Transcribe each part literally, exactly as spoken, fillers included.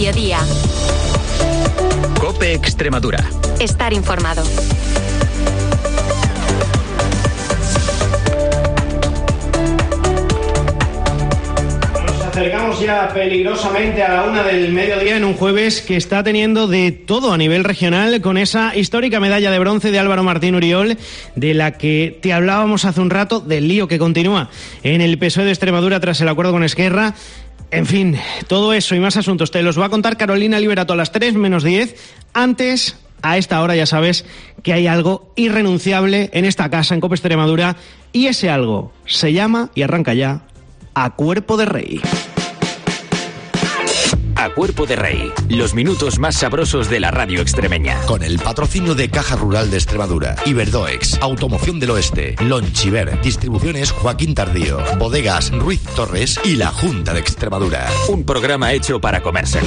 mediodía. COPE Extremadura. Estar informado. Acercamos ya peligrosamente a la una del mediodía en un jueves que está teniendo de todo a nivel regional con esa histórica medalla de bronce de Álvaro Martín Uriol, de la que te hablábamos hace un rato, del lío que continúa en el P S O E de Extremadura tras el acuerdo con Esquerra. En fin, todo eso y más asuntos te los va a contar Carolina Liberato a las tres menos diez. Antes, a esta hora ya sabes que hay algo irrenunciable en esta casa, en COPE Extremadura, y ese algo se llama, y arranca ya, A Cuerpo de Rey. A Cuerpo de Rey, los minutos más sabrosos de la radio extremeña. Con el patrocinio de Caja Rural de Extremadura, Iberdoex, Automoción del Oeste, Lonchiver, Distribuciones Joaquín Tardío, Bodegas Ruiz Torres y la Junta de Extremadura. Un programa hecho para comérselo.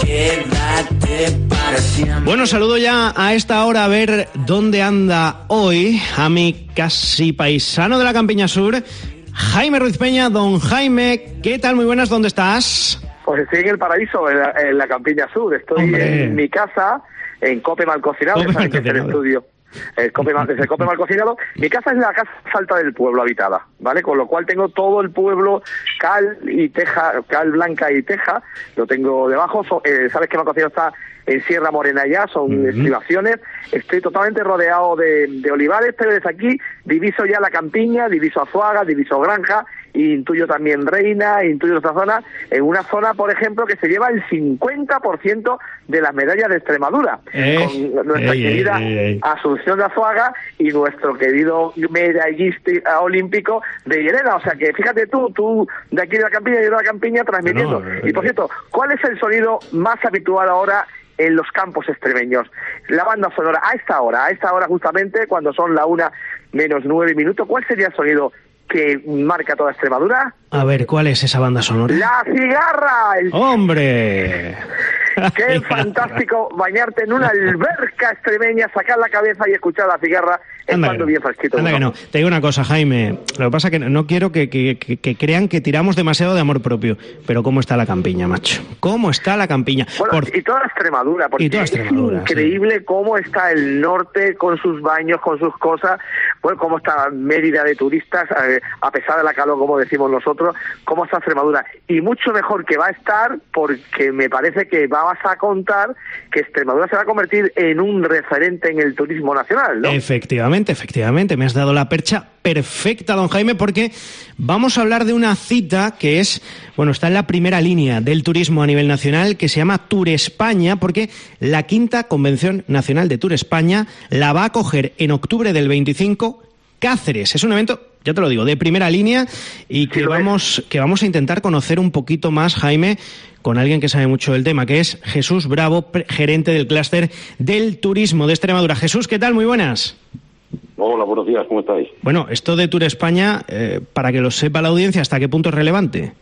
Bueno, saludo ya a esta hora a ver dónde anda hoy a mi casi paisano de la Campiña Sur, Jaime Ruiz Peña. Don Jaime, ¿qué tal? Muy buenas, ¿dónde estás? Pues estoy en el paraíso, en la, en la Campiña Sur. Estoy Hombre. en mi casa, en Cope Malcocinado, que saben que es el estudio. El Cope, desde el Cope Malcocinado. Mi casa es la casa alta del pueblo habitada, ¿vale? Con lo cual tengo todo el pueblo, cal y teja, cal blanca y teja, lo tengo debajo. So, eh, Sabes que Malcocinado está en Sierra Morena ya, son uh-huh. estribaciones. Estoy totalmente rodeado de, de olivares, pero desde aquí diviso ya la campiña, diviso Azuaga, diviso Granja, y intuyo también Reina, intuyo otra zona, en una zona, por ejemplo, que se lleva el cincuenta por ciento de las medallas de Extremadura, eh, con nuestra eh, querida eh, eh. Asunción de Azuaga y nuestro querido medallista olímpico de Llerena. O sea que fíjate tú, tú de aquí de la campiña y yo de la campiña transmitiendo. No, no, y por cierto, ¿cuál es el sonido más habitual ahora en los campos extremeños? La banda sonora, a esta hora, a esta hora justamente, cuando son la una menos nueve minutos, ¿cuál sería el sonido que marca toda Extremadura? A ver, ¿cuál es esa banda sonora? ¡La cigarra! El... ¡Hombre! ¡Qué fantástico bañarte en una alberca extremeña, sacar la cabeza y escuchar la cigarra estando bien fresquito! Anda que no. Te digo una cosa, Jaime. Lo que pasa es que no quiero que, que, que, que crean que tiramos demasiado de amor propio. Pero ¿cómo está la campiña, macho? ¿Cómo está la campiña? Bueno, Por... y toda Extremadura, porque y toda Extremadura, es increíble sí. cómo está el norte con sus baños, con sus cosas. Bueno, cómo está Mérida de turistas, eh, a pesar de la calor, como decimos nosotros, cómo está Extremadura. Y mucho mejor que va a estar, porque me parece que vas a contar que Extremadura se va a convertir en un referente en el turismo nacional, ¿no? Efectivamente, efectivamente. Me has dado la percha perfecta, don Jaime, porque vamos a hablar de una cita que es, bueno, está en la primera línea del turismo a nivel nacional, que se llama Tour España, porque la quinta Convención Nacional de Tour España la va a acoger en octubre del veinticinco Cáceres. Es un evento, ya te lo digo, de primera línea y que, sí, vamos, que vamos a intentar conocer un poquito más, Jaime, con alguien que sabe mucho del tema, que es Jesús Bravo, gerente del clúster del turismo de Extremadura. Jesús, ¿qué tal? Muy buenas. Hola, buenos días, ¿cómo estáis? Bueno, esto de Tour España, eh, para que lo sepa la audiencia, ¿hasta qué punto es relevante?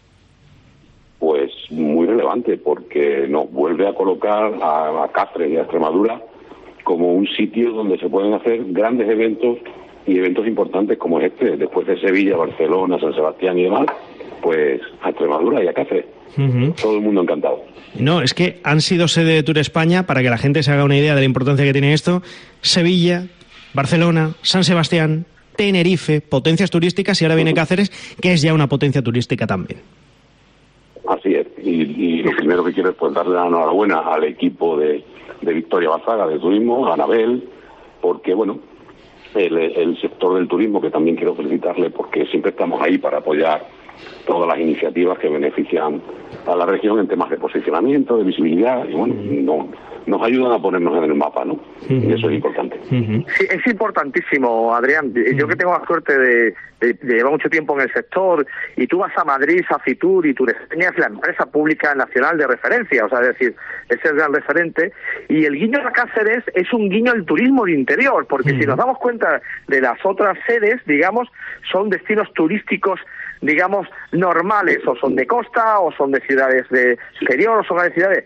Pues muy relevante, porque nos vuelve a colocar a, a Cáceres y a Extremadura como un sitio donde se pueden hacer grandes eventos y eventos importantes como este, después de Sevilla, Barcelona, San Sebastián y demás, pues a Extremadura y a Cáceres. Uh-huh. Todo el mundo encantado. No, es que han sido sede de Tour España, para que la gente se haga una idea de la importancia que tiene esto, Sevilla, Barcelona, San Sebastián, Tenerife, potencias turísticas, y ahora viene Cáceres, que es ya una potencia turística también. Así es, y, y lo primero que quiero es pues darle la enhorabuena al equipo de, de Victoria Bazaga de Turismo, a Anabel, porque bueno, el, el sector del turismo, que también quiero felicitarle porque siempre estamos ahí para apoyar todas las iniciativas que benefician a la región en temas de posicionamiento, de visibilidad, y bueno, no, nos ayudan a ponernos en el mapa, ¿no? Uh-huh. Y eso es importante. Uh-huh. Sí, es importantísimo, Adrián. Uh-huh. Yo que tengo la suerte de, de, de llevar mucho tiempo en el sector, y tú vas a Madrid, a Fitur, y Tour España es la empresa pública nacional de referencia, o sea, es decir, es el gran referente, y el guiño a Cáceres es un guiño al turismo de interior, porque uh-huh. si nos damos cuenta de las otras sedes, digamos, son destinos turísticos, digamos, normales, o son de costa, o son de ciudades de exterior, o son de ciudades.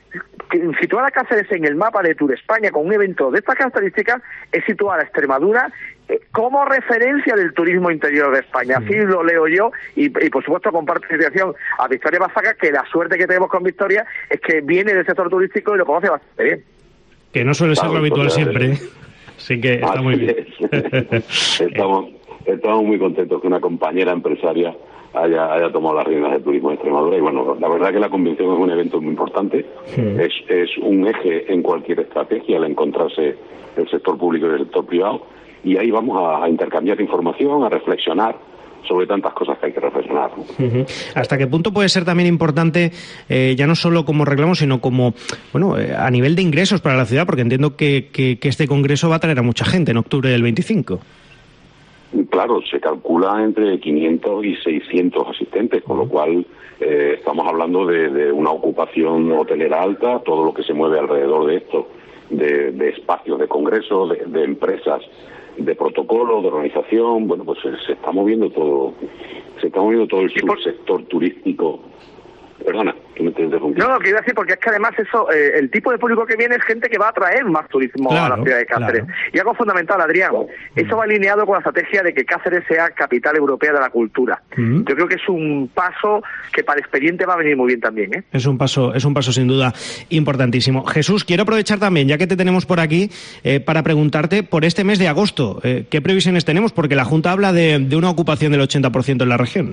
situar a Cáceres en el mapa de Tour España con un evento de estas características es situar a Extremadura eh, como referencia del turismo interior de España. Así mm. lo leo yo y, y por supuesto comparto la situación a Victoria Bazaga, que la suerte que tenemos con Victoria es que viene del sector turístico y lo conoce bastante bien. Que no suele ser lo habitual siempre, así que está muy bien. estamos, estamos muy contentos que una compañera empresaria haya, haya tomado las riendas del turismo de Extremadura y bueno, la verdad que la convención es un evento muy importante, sí. es, es un eje en cualquier estrategia al encontrarse el sector público y el sector privado y ahí vamos a, a intercambiar información, a reflexionar sobre tantas cosas que hay que reflexionar. Uh-huh. ¿Hasta qué punto puede ser también importante, eh, ya no solo como reclamo, sino como, bueno, eh, a nivel de ingresos para la ciudad? Porque entiendo que, que, que este congreso va a traer a mucha gente en octubre del veinticinco. Claro, se calcula entre quinientos y seiscientos asistentes, con lo cual eh, estamos hablando de, de una ocupación hotelera alta, todo lo que se mueve alrededor de esto, de, de espacios de congreso, de, de empresas, de protocolo, de organización. Bueno, pues se, se está moviendo todo, se está moviendo todo el subsector turístico. Perdona, que me te interrumpí. No, no, quiero decir, porque es que además eso, eh, el tipo de público que viene es gente que va a atraer más turismo claro, a la ciudad de Cáceres. Claro. Y algo fundamental, Adrián, eso va alineado con la estrategia de que Cáceres sea capital europea de la cultura. Mm. Yo creo que es un paso que para el expediente va a venir muy bien también, ¿eh? Es un paso, es un paso sin duda importantísimo. Jesús, quiero aprovechar también, ya que te tenemos por aquí, eh, para preguntarte por este mes de agosto, eh, ¿qué previsiones tenemos? Porque la Junta habla de, de una ocupación del ochenta por ciento en la región.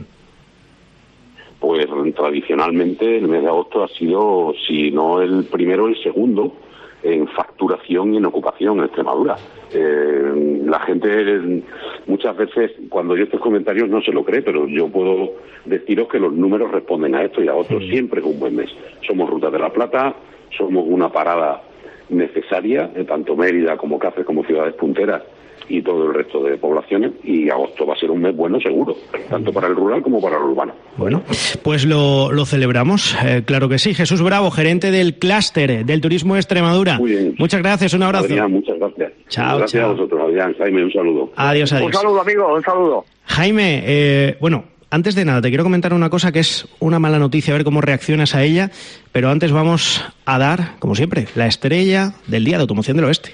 Pues tradicionalmente el mes de agosto ha sido, si no el primero, el segundo en facturación y en ocupación en Extremadura. Eh, la gente muchas veces, cuando yo estos comentarios no se lo cree, pero yo puedo deciros que los números responden a esto y agosto sí. Siempre es un buen mes. Somos Ruta de la Plata, somos una parada necesaria, eh, tanto Mérida como Cáceres como ciudades punteras y todo el resto de poblaciones, y agosto va a ser un mes bueno seguro, tanto para el rural como para el urbano. Bueno, pues lo, lo celebramos, eh, claro que sí. Jesús Bravo, gerente del clúster del turismo de Extremadura. Muy bien. Muchas gracias, un abrazo. Adrián, muchas gracias. Chao, gracias chao. a vosotros, Adrián. Jaime, un saludo. Adiós, adiós. Un saludo, amigo, un saludo. Jaime, eh, bueno, antes de nada, te quiero comentar una cosa que es una mala noticia, a ver cómo reaccionas a ella, pero antes vamos a dar, como siempre, la estrella del Día de Automoción del Oeste.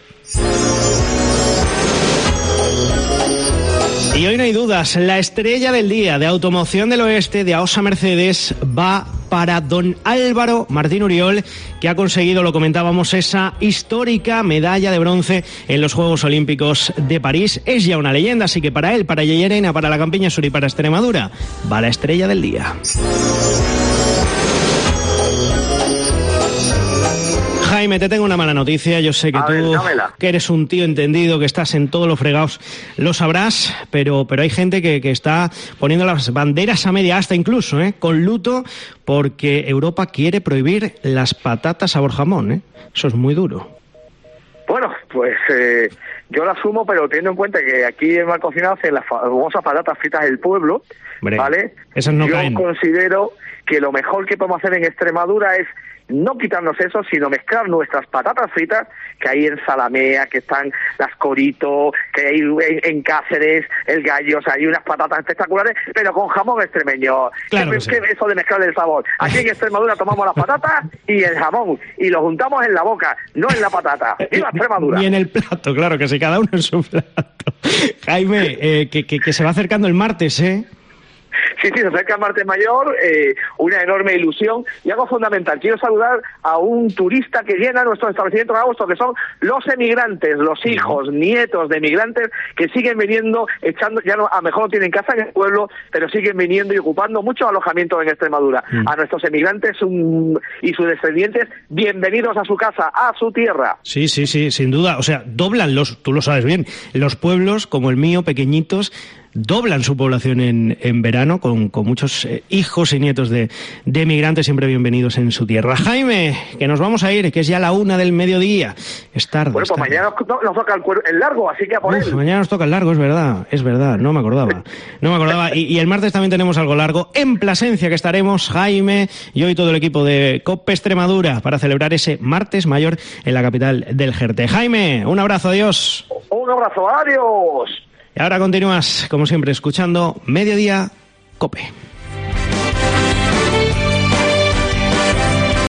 Y hoy no hay dudas, la estrella del día de Automoción del Oeste de AOSA Mercedes va para don Álvaro Martín Uriol, que ha conseguido, lo comentábamos, esa histórica medalla de bronce en los Juegos Olímpicos de París. Es ya una leyenda, así que para él, para Llerena, para la Campiña Sur y para Extremadura, va la estrella del día. Jaime, te tengo una mala noticia. Yo sé que a tú, ver, que eres un tío entendido, que estás en todos los fregados, lo sabrás, pero, pero hay gente que, que está poniendo las banderas a media asta incluso, ¿eh? Con luto, porque Europa quiere prohibir las patatas sabor jamón, ¿eh? Eso es muy duro. Bueno, pues eh, yo lo asumo, pero teniendo en cuenta que aquí en Malcocinado hacen las famosas patatas fritas del pueblo, Hombre, ¿vale? Esas no yo caen. considero que lo mejor que podemos hacer en Extremadura es no quitarnos eso, sino mezclar nuestras patatas fritas, que hay en Salamea, que están las Corito, que hay en, en Cáceres, el Gallo, o sea, hay unas patatas espectaculares, pero con jamón extremeño. Claro ¿Qué, que sí. ¿Qué eso de mezclar el sabor? Aquí en Extremadura tomamos las patatas y el jamón, y lo juntamos en la boca, no en la patata. ¡Viva Extremadura! Y en el plato, claro, que sí, cada uno en su plato. Jaime, eh, que, que, que se va acercando el martes, ¿eh? Sí, sí, se acerca el martes mayor, eh, una enorme ilusión. Y algo fundamental, quiero saludar a un turista que llena nuestros establecimientos en agosto, que son los emigrantes, los hijos, nietos de emigrantes, que siguen viniendo, echando, ya no, a lo mejor no tienen casa en el pueblo, pero siguen viniendo y ocupando muchos alojamientos en Extremadura. Mm. A nuestros emigrantes un, y sus descendientes, bienvenidos a su casa, a su tierra. Sí, sí, sí, sin duda. O sea, doblan los, tú lo sabes bien, los pueblos como el mío, pequeñitos, doblan su población en, en verano con, con muchos eh, hijos y nietos de, de emigrantes siempre bienvenidos en su tierra. Jaime, que nos vamos a ir, que es ya la una del mediodía. Es tarde. Bueno, pues mañana nos, nos toca el, el largo, así que a por Uf, él. Mañana nos toca el largo, es verdad, es verdad, no me acordaba. No me acordaba. Y, y el martes también tenemos algo largo en Plasencia, que estaremos Jaime y hoy todo el equipo de COPE Extremadura para celebrar ese martes mayor en la capital del Jerte. Jaime, un abrazo, adiós. Un abrazo, adiós. Y ahora continúas, como siempre, escuchando Mediodía COPE.